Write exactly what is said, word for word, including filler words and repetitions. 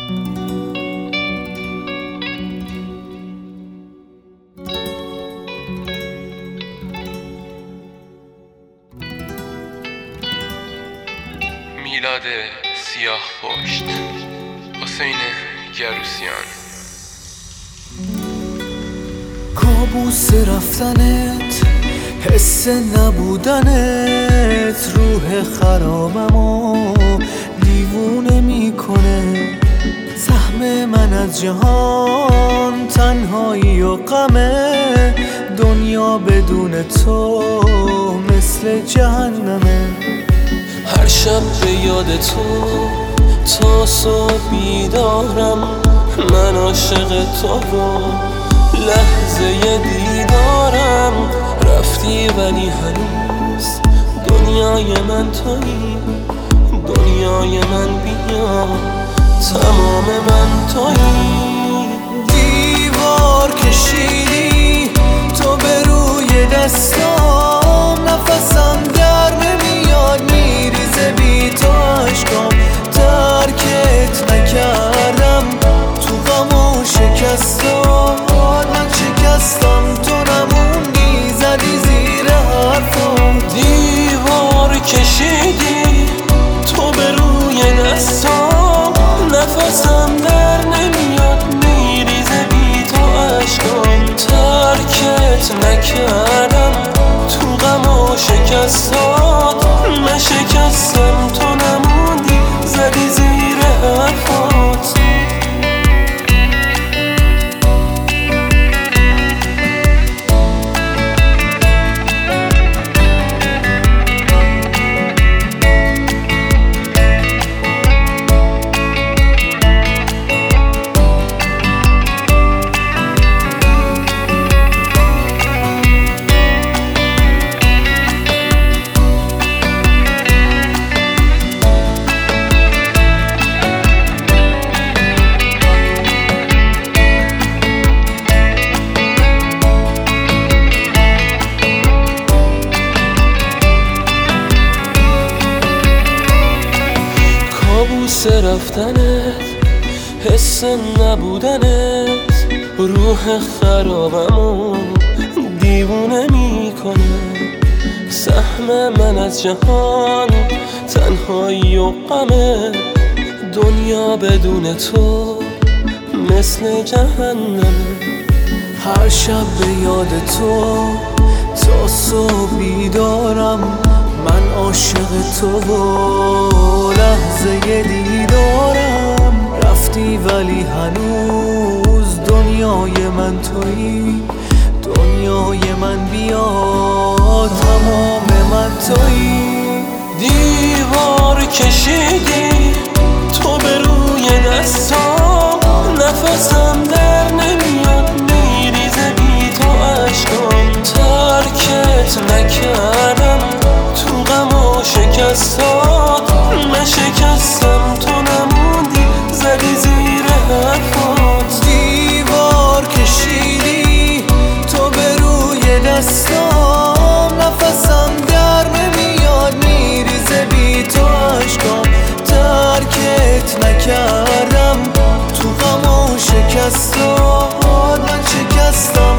میلاد سیاه پشت، حسین گروسیان. کابوس رفتنت، حس نبودنت، روح خرابمو دیوونه میکنه. سهم من از جهان تنهایی و غمه، دنیا بدون تو مثل جهنمه. هر شب به یاد تو تا صبح بیدارم، من عاشق تو و لحظه دیدارم. رفتی ولی هنوز دنیای من تویی، دنیای من بیا، تمام من تویی. دیوار کشیدی تو به روی دستام، نفسم در نمیاد میریزه بی تو عشقام. ترکت نکردم تو غم و شکستات، من شکستم تو نموندی زدی زیر حرفم. دیوار کشیدی تو به روی دستام، نفسم در نمیاد میریزه بی تو عشقام. ترکت نکردم تو غم و شکستات، من شکستم تو نموندی زدی زیر حرفات. کابوس رفتنت، حس نبودنت، روح خرابمو دیوونه میکنه. سهم من از جهان تنهایی و غمه، دنیا بدون تو مثل جهنمه. هر شب به یاد تو تا صبح بیدارم، من عاشق تو و لحظه دیدارم. رفتی ولی هنوز دنیای من تویی، دنیای من بیا، تمام من تویی. دیوار کشیدی تو به روی دستام، نفسم در نمیاد میریزه بی تو عشقام. ترکت نکردم تو غم و شکستات، من شکستم تو نموندی زدی زیر حرفات. دیوار کشیدی تو به روی دستام، نفسم در نمیاد میریزه بی تو عشقام. ترکت نکردم تو غم و شکستات، من شکستم